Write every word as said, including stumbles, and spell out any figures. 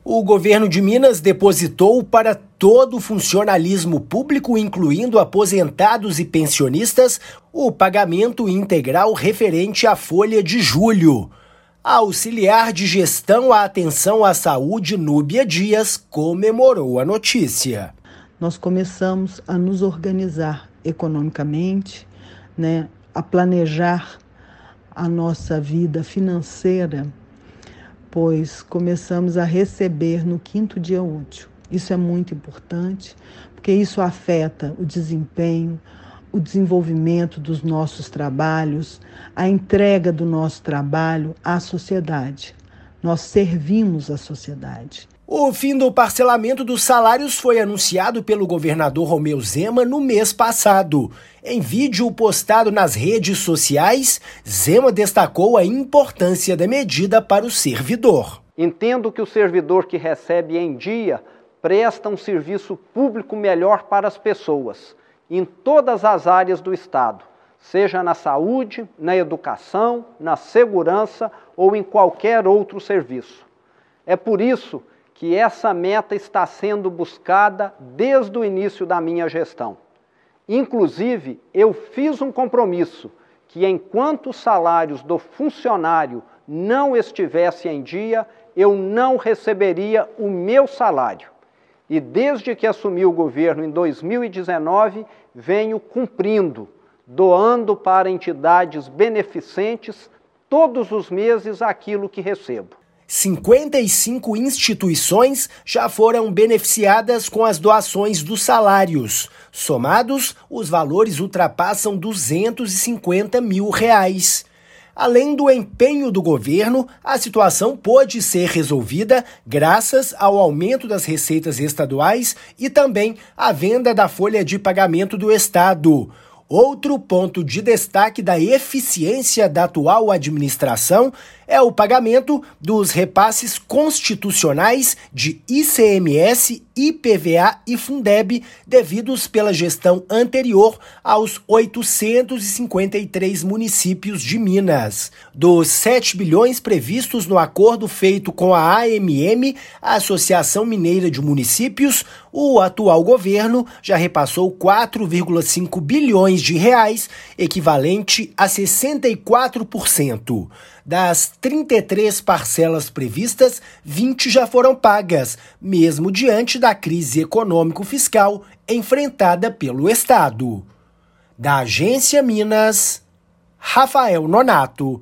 O governo de Minas depositou para todo o funcionalismo público, incluindo aposentados e pensionistas, o pagamento integral referente à folha de julho. A auxiliar de gestão à atenção à saúde, Núbia Dias, comemorou a notícia. Nós começamos a nos organizar economicamente, né, a planejar a nossa vida financeira, pois começamos a receber no quinto dia útil. Isso é muito importante, porque isso afeta o desempenho, o desenvolvimento dos nossos trabalhos, a entrega do nosso trabalho à sociedade. Nós servimos a sociedade. O fim do parcelamento dos salários foi anunciado pelo governador Romeu Zema no mês passado. Em vídeo postado nas redes sociais, Zema destacou a importância da medida para o servidor. Entendo que o servidor que recebe em dia presta um serviço público melhor para as pessoas, em todas as áreas do Estado, seja na saúde, na educação, na segurança ou em qualquer outro serviço. É por isso que essa meta está sendo buscada desde o início da minha gestão. Inclusive, eu fiz um compromisso que, enquanto os salários do funcionário não estivessem em dia, eu não receberia o meu salário. E desde que assumi o governo em dois mil e dezenove, venho cumprindo, doando para entidades beneficentes todos os meses aquilo que recebo. cinquenta e cinco instituições já foram beneficiadas com as doações dos salários. Somados, os valores ultrapassam duzentos e cinquenta mil reais. Além do empenho do governo, a situação pôde ser resolvida graças ao aumento das receitas estaduais e também à venda da folha de pagamento do Estado. Outro ponto de destaque da eficiência da atual administração é o pagamento dos repasses constitucionais de I C M S, I P V A e Fundeb devidos pela gestão anterior aos oitocentos e cinquenta e três municípios de Minas. Dos sete bilhões previstos no acordo feito com a A M M, a Associação Mineira de Municípios, o atual governo já repassou quatro vírgula cinco bilhões de reais, equivalente a sessenta e quatro por cento. Das trinta e três parcelas previstas, vinte já foram pagas, mesmo diante da crise econômico-fiscal enfrentada pelo Estado. Da Agência Minas, Rafael Nonato.